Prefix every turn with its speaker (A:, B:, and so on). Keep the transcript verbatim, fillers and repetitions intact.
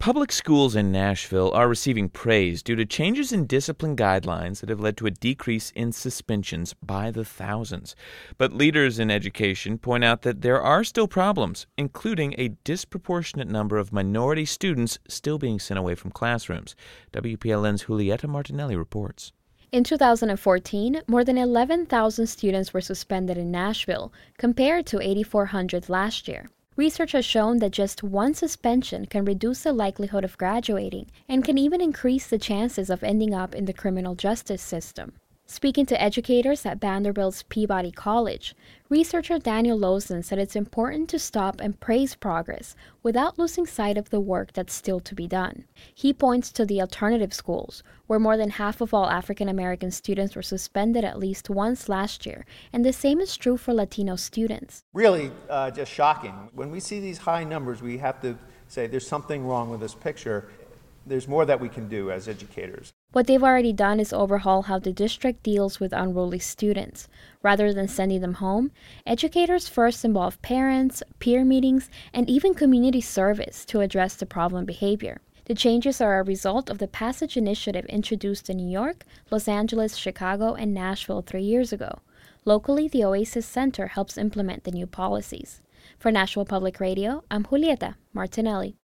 A: Public schools in Nashville are receiving praise due to changes in discipline guidelines that have led to a decrease in suspensions by the thousands. But leaders in education point out that there are still problems, including a disproportionate number of minority students still being sent away from classrooms. W P L N's Julieta Martinelli reports.
B: In two thousand fourteen, more than eleven thousand students were suspended in Nashville, compared to eight thousand four hundred last year. Research has shown that just one suspension can reduce the likelihood of graduating and can even increase the chances of ending up in the criminal justice system. Speaking to educators at Vanderbilt's Peabody College, researcher Daniel Lawson said it's important to stop and praise progress without losing sight of the work that's still to be done. He points to the alternative schools, where more than half of all African American students were suspended at least once last year, and the same is true for Latino students.
C: Really uh, just shocking. When we see these high numbers, we have to say there's something wrong with this picture. There's more that we can do as educators.
B: What they've already done is overhaul how the district deals with unruly students. Rather than sending them home, educators first involve parents, peer meetings, and even community service to address the problem behavior. The changes are a result of the Passage Initiative introduced in New York, Los Angeles, Chicago, and Nashville three years ago. Locally, the Oasis Center helps implement the new policies. For Nashville Public Radio, I'm Julieta Martinelli.